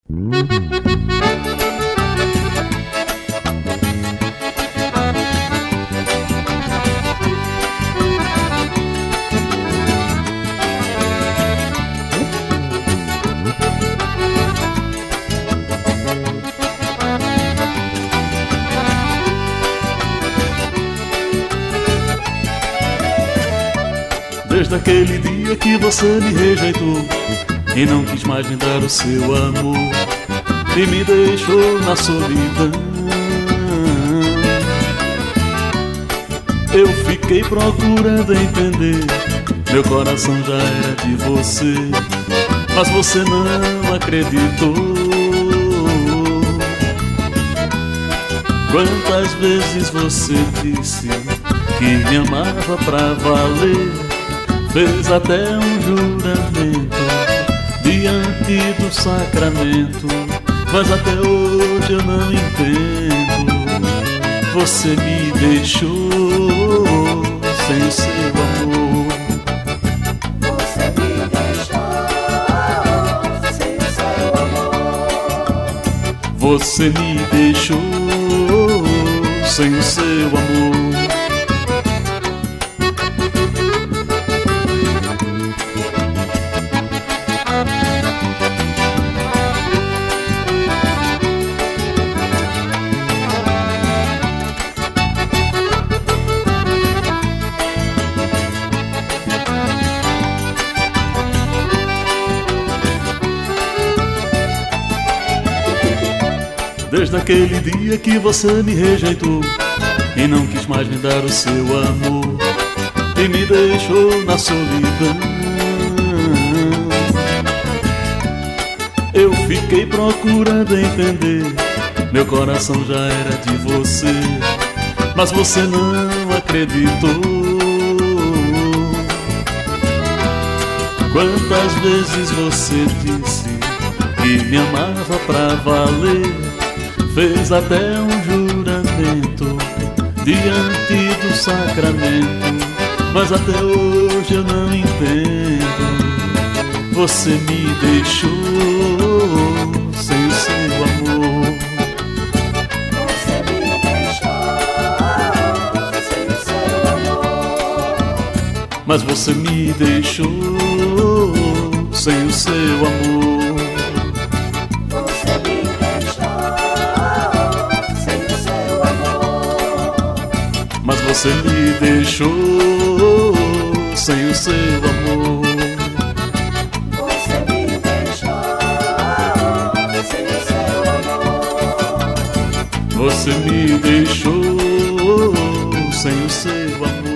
Desde aquele dia que você me rejeitou e não quis mais me dar o seu amor e me deixou na solidão, eu fiquei procurando entender. Meu coração já era de você, mas você não acreditou. Quantas vezes você disse que me amava pra valer, fez até um juramento diante do sacramento, mas até hoje eu não entendo. Você me deixou sem o seu amor. Você me deixou sem o seu amor. Você me deixou sem o seu amor. Desde aquele dia que você me rejeitou e não quis mais me dar o seu amor e me deixou na solidão, eu fiquei procurando entender. Meu coração já era de você, mas você não acreditou. Quantas vezes você disse que me amava pra valer, fez até um juramento diante do sacramento, mas até hoje eu não entendo. Você me deixou sem o seu amor. Você me deixou sem o seu amor. Mas você me deixou sem o seu amor. Você me deixou sem o seu amor. Mas você me deixou sem o seu amor. Você me deixou sem o seu amor. Você me deixou sem o seu amor.